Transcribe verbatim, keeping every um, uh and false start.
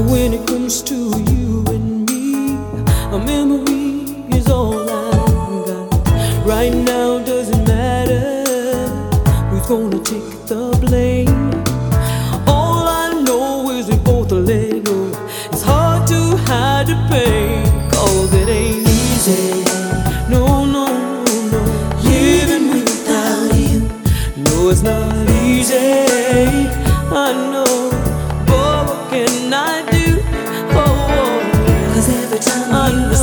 when it comes to you and me, a memory is all I've got. Right now doesn't matter who's gonna take the blame. All I know is we both let go. It's hard to hide the pain, 'cause it ain't easy. No, no, no, living without you. No, it's not easy. I know, but what can I do? Oh, 'cause every time I